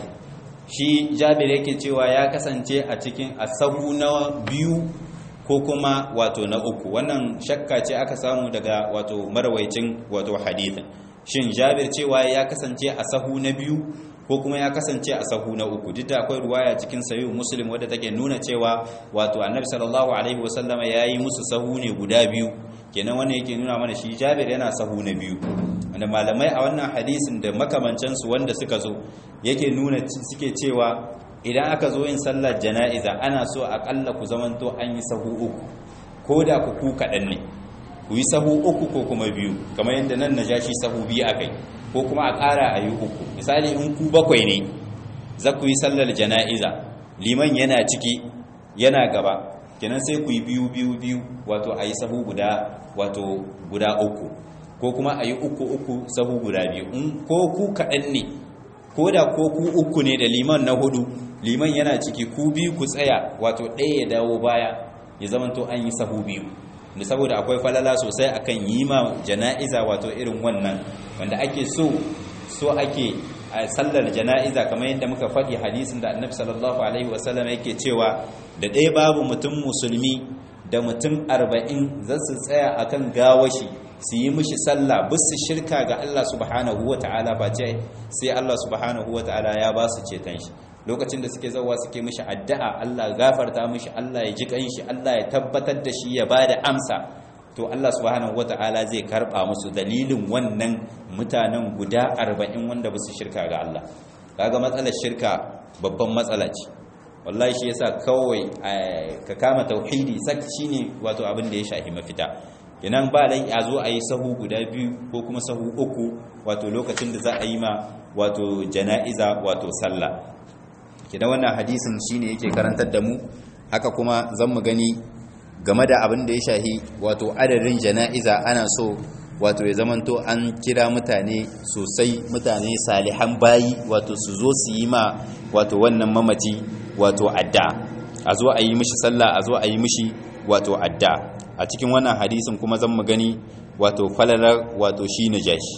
shi Jabir yake cewa ya kasance a cikin asahu na biyu ko kuma wato na uku wannan shakka ce aka samu daga wato marwaicin wato hadithin shin Jabir cewa ya kasance a sahu na biyu ko kuma ya kasance a sahu na uku duk da akwai ruwaya cikin sahih muslim wadda take nuna cewa wato annabi sallallahu alaihi wasallama yayi musu sahu ne guda biyu kenan wannan yake nuna mana shi Jabir yana sahu na biyu wanda malamai a wannan hadisin da makamancan su wanda suka zo yake nuna suke cewa idan aka zo yin sallar jana'iza ana so akalla ku zamanto an yi sahu uku ko da ku ku kadan ne ku yi sahu uku ko kuma biyu kamar yadda nan najashi sahu biyu akai ko kuma a ƙara a yi uku misali in ku bakwai ne za ku yi sallar jana'iza liman yana ciki yana gaba kenan sai ku yi biyu biyu biyu wato a yi sahu guda wato guda uku ko kuma a yi uku uku sahu guda biyu in ko ku kaɗan ne ko da ko ku uku ne da liman na hudu liman yana ciki ku biyu ku tsaya wato ɗaya ya dawo baya ya zamanto an yi sahu biyu da saboda akwai falala sosai akan yi ma jana'iza wato irin wannan wanda ake so so ake a sallar jana'iza kamar yadda muka faɗi hadisin da annabi sallallahu alaihi wasallam yake cewa da ɗaya babu mutum musulmi da mutum arba'in za su tsaya akan gawashi su yi mishi sallah bisu shirka ga Allah subhanahu wata'ala ba ce sai Allah subhanahu wata'ala ya ba su ceton shi lokacin da suke zauwa suke mishi addu'a Allah gafarta mishi Allah ya ji kanshi Allah ya tabbatar da shi ya bada amsa to Allah subhanahu wata'ala zai karba musu dalilin wannan mutanen guda arba'in wanda ba su shirka ga Allah kaga matsalar shirka babban matsala ce wallahi shi yasa kawai ka kama tauhidi sak shine wato abin da ya shafi mafita kenan ba lai a zo a yi sahu guda biyu ko kuma sahu uku wato lokacin da za a yi ma wato jana'iza wato sallah kenan wannan hadisin shine yake karantar da mu haka kuma zan mu gani game da abin da ya shahi wato adadin jana'iza ana so wato ya zamanto an kira mutane sosai mutane salihan bayi wato su zo su yi ma wato wannan mamaci wato adda a zo a yi mishi sallah a zo a yi mishi wato adda a cikin wannan hadisin kuma zan mu gani wato falala wato shi najashi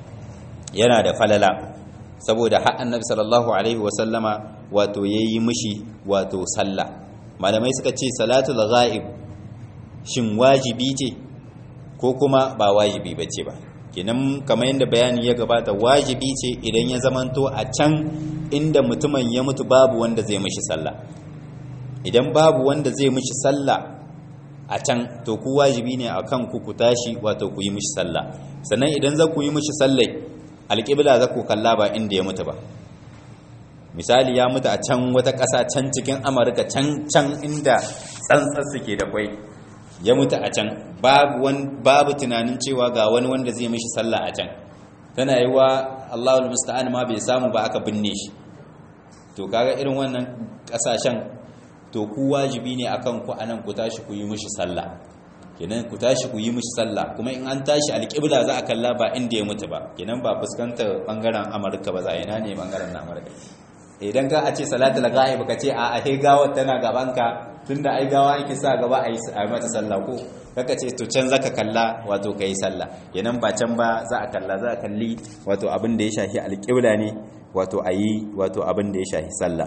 yana da falala saboda har annabi sallallahu alaihi wasallama wato yayi mishi wato sallah malamai suka ce salatul ghaib shin wajibi ce ko kuma ba wajibi bace ba kenan kamar yadda bayani ya gabata wajibi ce idan ya zamanto a can inda mutumin ya mutu babu wanda zai mishi sallah idan babu wanda zai mishi sallah a can to ku wajibi ne akan ku ku tashi wato ku yi mishi sallah sannan idan za ku yi mishi sallai alƙibla za ku kalla ba inda ya mutu ba misali ya mutu a can wata ƙasa can cikin amurka can can inda tsantsar suke da kwai ya mutu a can babu babu tunanin cewa ga wani wanda zai mishi sallah a can tana yi wa Allahul musta'an ma bai samu ba aka binne shi to kaga irin wannan kasashen to ku wajibi ne akan ku anan ku tashi ku yi mishi sallah kenan ku tashi ku yi mishi sallah kuma in an tashi alƙibla za a kalla ba inda ya mutu ba kenan ba fuskantar bangaren Amurka ba za a ina ne bangaren Amurka idan ka a ce salatul ghaib ka ce a a gawa tana gabanka tunda ai gawa ake sa gaba a yi mata sallah ko kaka ce to can zaka kalla wato kai sallah kenan ba can ba za a kalla za a kalli wato abin da ya shafi alƙibla ne wato ayi wato abin da ya shafi sallah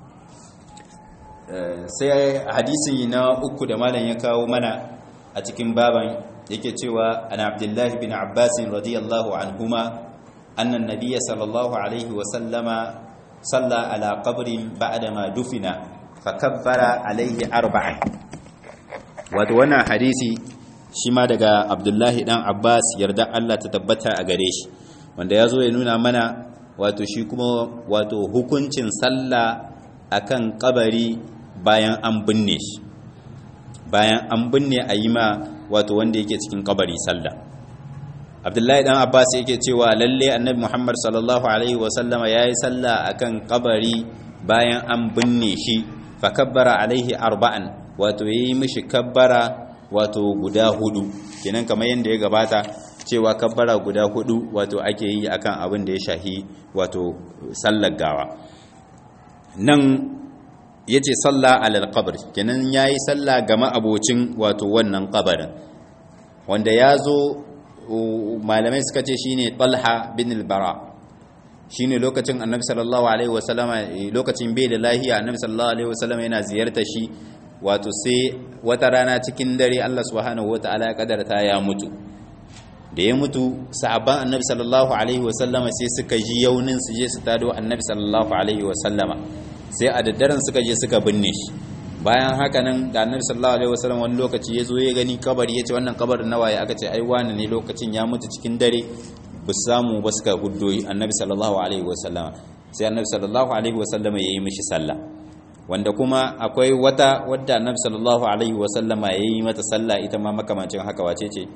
sai hadisi na uku da malam ya kawo mana a cikin baban yake cewa an Abdullah bin Abbas radiyallahu anhuma anna an-nabiy sallallahu alaihi wa sallama salla ala qabrin ba'da ma dufina fakabbara alaihi arba'an wato wannan hadisi shi ma daga Abdullahi dan Abbas yarda Allah ta tabbata a gare shi wanda yazo ya nuna mana wato shi kuma wato hukuncin sallah akan kabari bayan an binne shi bayan an binne a yi ma wato wanda yake cikin kabari sallah Abdullahi dan Abbas yake cewa lalle Annabi Muhammad sallallahu alaihi wasallama yayi sallah akan kabari bayan an binne shi fa kabbara alaihi arba'an wato yayi mishi kabbara wato guda hudu kenan kamar yanda ya gabata cewa kabbara guda hudu wato ake yi akan abin da ya shahi wato sallar gawa nan yace salla alal qabr kenan yayi salla ga ma'abocin wato wannan kabarin wanda yazo malamai suka ce shine Talha bin al-Bara shine lokacin Annabi sallallahu alaihi wasallama lokacin bai da lahiya Annabi sallallahu alaihi wasallama yana ziyarta shi wato sai wata rana cikin dare Allah subhanahu wataala ya kadarta ya mutu da ya mutu sahabban Annabi sallallahu alaihi wasallama sai suka ji yaunin su je su tado Annabi sallallahu alaihi wasallama sai a daddaren suka je suka binne shi bayan haka nan da Annabi sallallahu alaihi wasallam wani lokaci ya zo ya gani kabari yace wannan kabarin nawaye aka ce ai wani ne lokacin ya mutu cikin dare ba samu ba suka guddo Annabi sallallahu alaihi wasallam sai Annabi sallallahu alaihi wasallam yayi mishi sallah wanda kuma akwai wata wadda Annabi sallallahu alaihi wasallam yayi mata sallah ita ma makamancin haka wace ce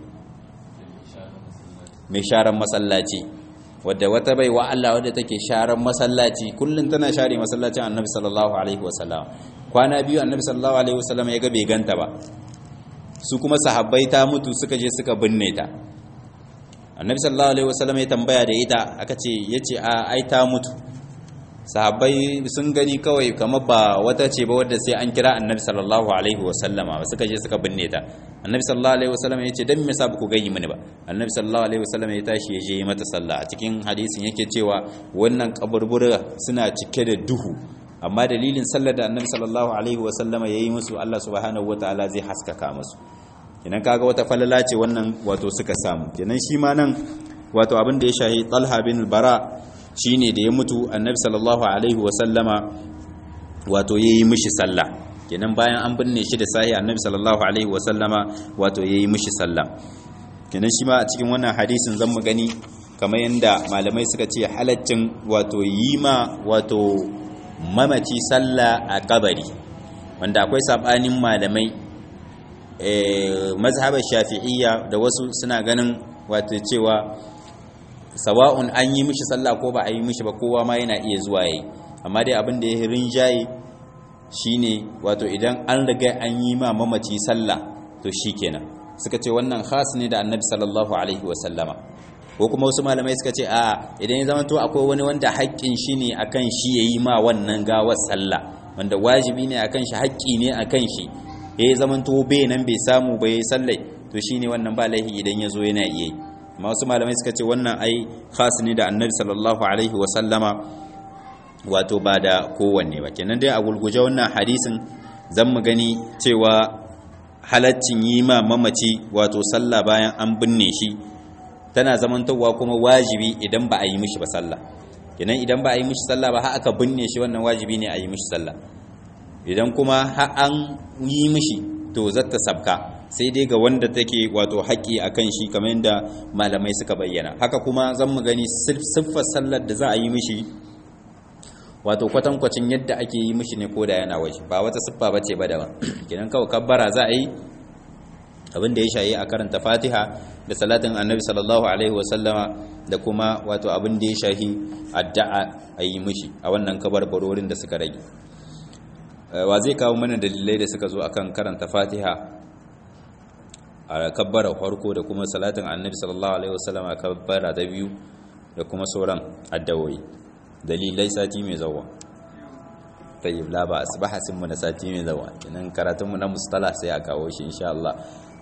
mai sharan masallaci wadda wata bai wa Allah wadda take sharan masallaci kullun tana share masallacin Annabi sallallahu alaihi wasallam kwana biyu Annabi sallallahu alaihi wasallam ya ga bai ganta ba su kuma sahabbai ta mutu suka je suka binne ta Annabi sallallahu alaihi wasallam ya tambaya da ita aka ce yace a ai ta mutu sahabbai sun gani kawai kamar ba wata ce ba wadda sai an kira Annabi sallallahu alaihi wasallama ba suka je suka binne ta Annabi sallallahu alaihi wasallam yace dan me yasa ba ku gani mini ba Annabi sallallahu alaihi wasallam ya tashi ya je mata sallah a cikin hadisin yake cewa wannan kaburbura suna cike da duhu amma dalilin sallar da Annabi sallallahu alaihi wasallama yayi musu Allah subhanahu wataala zai haskaka musu kenan kaga wata falala ce wannan wato suka samu kenan shi ma nan wato abin da ya shahi Talha bin al-Bara shine da ya mutu Annabi sallallahu alaihi wasallama wato yayi mishi sallah kenan bayan an binne shi da sahi Annabi sallallahu alaihi wasallama wato yayi mishi sallah kenan shi ma a cikin wannan hadisin zan mu gani kamar yanda malamai suka ce halaccin wato yi ma wato mamaci sallah a kabari wanda akwai sabanin malamai eh mazhabar shafi'iyya da wasu suna ganin wato cewa sawa'un an yi mishi sallah ko ba a yi mishi ba kowa ma yana iya zuwa yi amma dai abin da ya rinjaye shine wato idan an riga an yi ma mamaci sallah to shikenan suka ce wannan khas ne da Annabi sallallahu alaihi wasallama ko kuma wasu malamai suka ce a idan ya zama to akwai wani wanda haƙƙin shi ne akan shi yayi ma wannan gawar sallah wanda wajibi ne akan shi haƙƙi ne akan shi ya zama to bai nan bai samu bai yi sallai to shine wannan ba laifi idan ya zo yana iya yi amma wasu malamai suka ce wannan ai khas ne da Annabi sallallahu alaihi wasallama wato ba da kowanne ba kenan dai a gulguje wannan hadisin zan mu gani cewa halaccin yi ma mamaci wato sallah bayan an binne shi tana zamantowa kuma wajibi idan ba a yi mishi ba sallah kenan idan ba a yi mishi sallah ba har aka binne shi wannan wajibi ne a yi mishi sallah idan kuma har an yi mishi to zata sabka sai dai ga wanda take wato haƙi akan shi kamar yadda malamai suka bayyana haka kuma zan mu gani siffar sallar da za a yi mishi wato kwatankwacin yadda ake yi mishi ne ko da yana waje ba wata siffa bace ba daban kenan kawai kabbara za a yi abin da ya shayi a karanta Fatiha da salatin Annabi sallallahu alaihi wasallama da kuma wato abin da ya shahi addu'a a yi mishi a wannan kabarbarorin da suka rage. Wa zai kawo mana dalilai da suka zo akan karanta Fatiha a kabbara farko da kuma salatin Annabi sallallahu alaihi wasallama a kabbara ta biyu da kuma sauran addu'o'i? Dalilai sati mai zawa. Tayyib la ba asbahasin mu na sati mai zawa. Kenan karatun mu na mustalah sai a kawo shi insha Allah.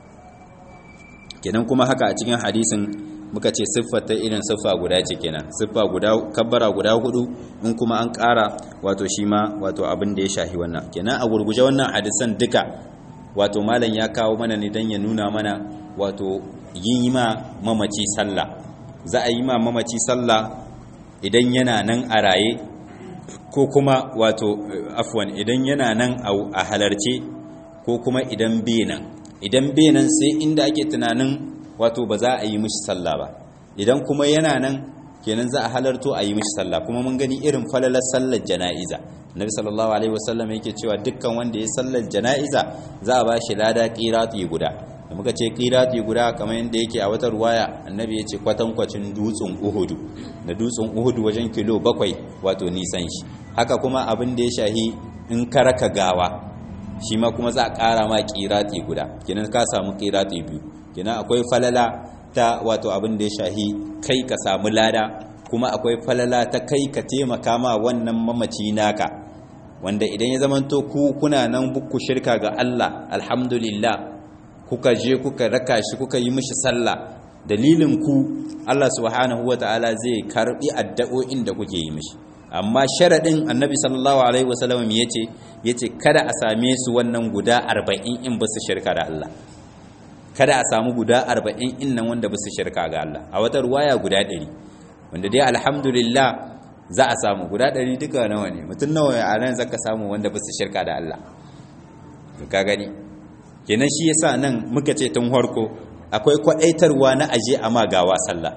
Kenan kuma haka a cikin hadisin muka ce siffar ta irin siffa guda ce kenan siffa guda kabbara guda hudu in kuma an ƙara wato shi ma wato abin da ya shahi wannan kenan a gurguje wannan hadisan duka wato malam ya kawo mana ne dan ya nuna mana wato yin ma mamaci sallah za a yi ma mamaci sallah idan yana nan a raye ko kuma wato afwan idan yana nan a halarce ko kuma idan bai nan idan bai nan sai inda ake tunanin wato ba za a yi mishi sallah ba idan kuma yana nan kenan za a halarto a yi mishi sallah kuma mun gani irin falalar sallar jana'iza Nabi sallallahu alaihi wasallam yake cewa dukkan wanda ya sallar jana'iza za a bashi lada qirati guda da muka ce qirati guda kamar yadda yake a wata ruwaya annabi ya ce kwatankwacin dutsen Uhud da dutsen Uhud wajen kilo bakwai wato nisan shi haka kuma abin da ya shahi in karaka gawa shi ma kuma za a ƙara ma qirati guda kenan ka samu qirati biyu kenan akwai falala ta wato abin da ya shahi kai ka samu lada kuma akwai falala ta kai ka taimaka ma wannan mamaci naka wanda idan ya zamanto ku kuna nan bukku shirka ga Allah alhamdulillah kuka je kuka raka shi kuka yi mishi sallah dalilin ku Allah subhanahu wataala zai karbi addu'o'in da kuke yi mishi amma sharadin annabi sallallahu alaihi wasallam yace yace kada a same su wannan guda arba'in in ba su shirka da Allah kada a samu guda arba'in in nan wanda ba su shirka ga Allah a wata ruwaya guda ɗari wanda dai alhamdulillah za a samu guda ɗari duka nawa ne mutum nawa a nan zaka samu wanda ba su shirka da Allah ka gani kenan shi yasa nan muka ce tun harko akwai kwadaitarwa na aje a magawa sallah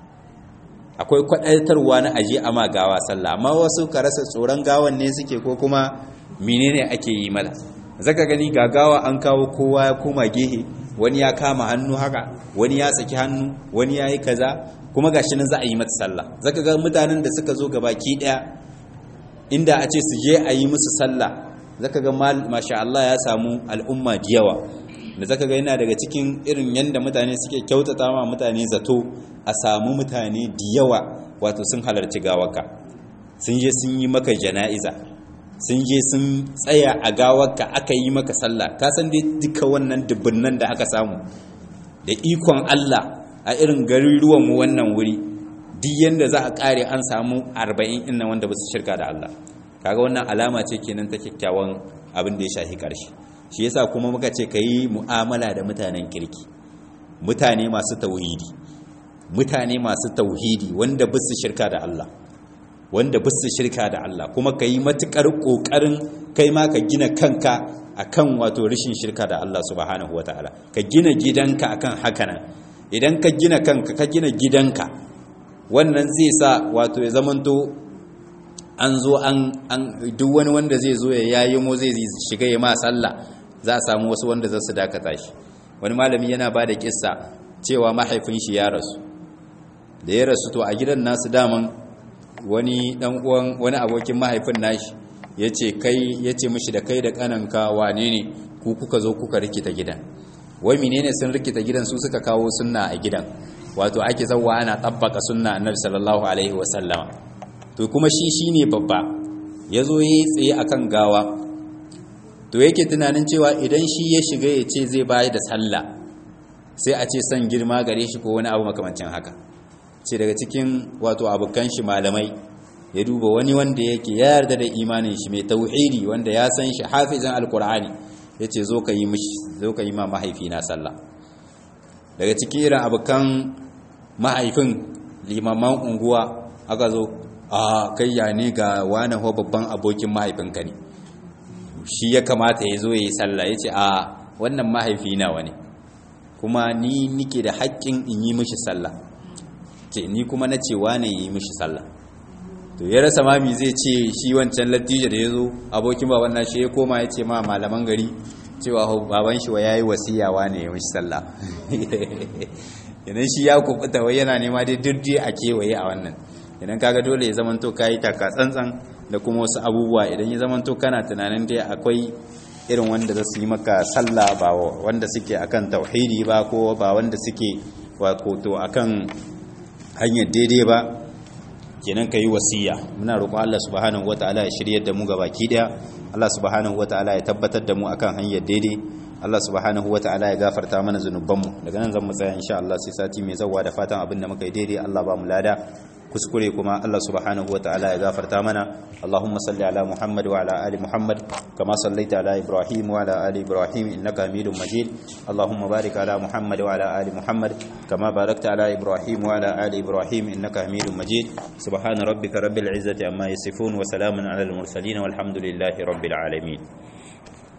akwai kwadaitarwa na aje a magawa sallah amma wasu ka rasa tsoron gawan ne suke ko kuma menene ake yi mala zaka gani gagawa an kawo kowa ya koma gehe wani ya kama hannu haka wani ya saki hannu wani ya yi kaza kuma gashi nan za a yi mata sallah zaka ga mutanen da suka zo gabaki daya inda a ce su je a yi musu sallah zaka ga masha Allah ya samu al'umma da yawa da zaka ga yana daga cikin irin yanda mutane suke kyautata ma mutane zato a samu mutane da yawa wato sun halarci gawarka sun je sun yi maka jana'iza sun je sun tsaya a gawarka aka yi maka sallah ka san dai duka wannan dubunnan da aka samu da ikon Allah a irin garuruwan mu wannan wuri duk yanda za a kare an samu arba'in inna wanda ba su shirka da Allah kaga wannan alama ce kenan ta kyakkyawan abin da ya shafi karshe shi yasa kuma muka ce kai mu'amala da mutanen kirki mutane masu tauhidi mutane masu tauhidi wanda ba su shirka da Allah wanda ba su shirka da Allah kuma kai matukar kokarin kai ma ka gina kanka akan wato rishin shirka da Allah subhanahu wataala ka gina gidanka akan haka nan idan ka gina kanka ka gina gidanka wannan zai sa wato ya zamanto an zo an duk wani wanda zai zo ya yayi mo zai shiga ya ma sallah za a samu wasu wanda za su dakata shi wani malami yana ba da kissa cewa mahaifin shi ya rasu da ya rasu to a gidan nasu daman wani dan uwan wani abokin mahaifin nashi yace kai yace mishi da kai da kananka wane ne ku kuka zo kuka rikita gidan wai menene sun rikita gidan su suka kawo sunna a gidan wato ake zawwa ana tabbaka sunna annabi sallallahu alaihi wasallama to kuma shi shine babba yazo yayi tsaye akan gawa to yake tunanin cewa idan shi ya shiga ya ce zai bayar da sallah sai a ce san girma gare shi ko wani abu makamancin haka ce daga cikin wato abokan shi malamai ya duba wani wanda yake ya yarda da imanin shi mai tauhidi wanda ya san shi hafizan alqur'ani yace zo ka yi mishi zo ka yi ma mahaifina sallah daga cikin irin abokan mahaifin limaman unguwa aka zo a kai ya ne ga wani ho babban abokin mahaifinka ne shi ya kamata ya zo ya yi sallah ya ce a wannan mahaifina wani kuma ni nike da haƙƙin in yi mishi sallah ce ni kuma na ce wane yi mishi sallah to ya rasa mami zai ce shi wancan lattijo da ya zo abokin baban nashi ya koma ya ce ma malaman gari cewa baban shi wa yayi wasiyawa ne ya mishi sallah idan shi ya kubuta wai yana nema dai dirje a kewaye a wannan idan kaga dole ya zamanto kayi taka tsantsan da kuma wasu abubuwa idan ya zamanto kana tunanin dai akwai irin wanda za su yi maka sallah ba wanda suke akan tauhidi ba ko ba wanda suke wato akan hanyar daidai ba kenan ka yi wasiya. Muna roƙon Allah subhanahu wataala ya shiryar da mu gabaki daya, Allah subhanahu wataala ya tabbatar da mu akan hanyar daidai, Allah subhanahu wataala ya gafarta mana zunubanmu. Daga nan zan mu tsaya insha Allah sai sati mai zawa da fatan abin da muka yi daidai Allah ba mu lada, kuskure kuma Allah subhanahu wataala ya gafarta mana. Allahumma salli ala Muhammad wa ala ali Muhammad kama sallaita ala Ibrahim wa ala ali Ibrahim innaka Hamidum Majid. Allahumma barik ala Muhammad wa ala ali Muhammad kama barakta ala Ibrahim wa ala ali Ibrahim innaka Hamidum Majid. Subhana rabbika rabbil izzati amma yasifun wa salamun ala al mursalin walhamdulillahi rabbil alamin.